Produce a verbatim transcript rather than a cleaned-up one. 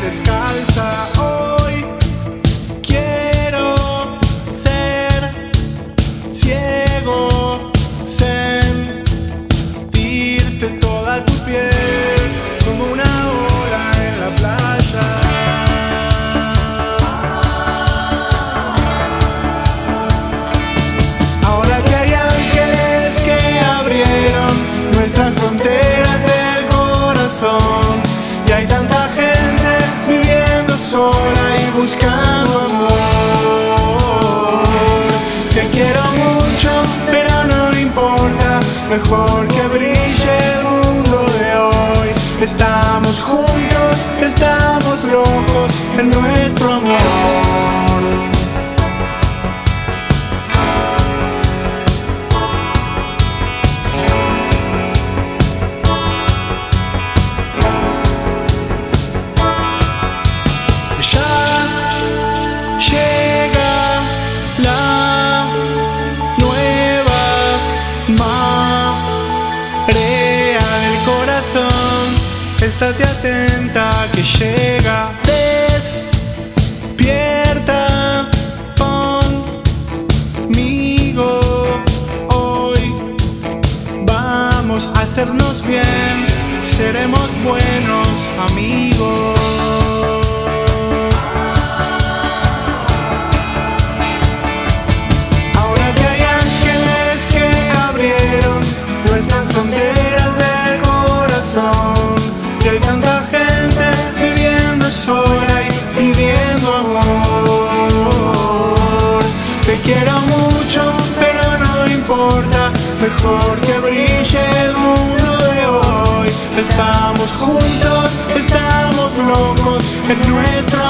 descalza. Hoy quiero ser ciego, sentirte toda tu piel como una ola en la playa. Ahora que hay ángeles que abrieron nuestras fronteras del corazón, y hay tanta gente viviendo sola y buscando amor. Te quiero mucho, pero no importa, mejor que brille el mundo de hoy. Estamos juntos, estamos locos en nuestro amor. Estate atenta que llega, despierta conmigo. Hoy vamos a hacernos bien, seremos buenos amigos. Ahora que hay ángeles que abrieron nuestras fronteras del corazón, y hay tanta gente viviendo sola y pidiendo amor. Te quiero mucho, pero no importa, mejor que brille el mundo de hoy. Estamos juntos, estamos locos en nuestro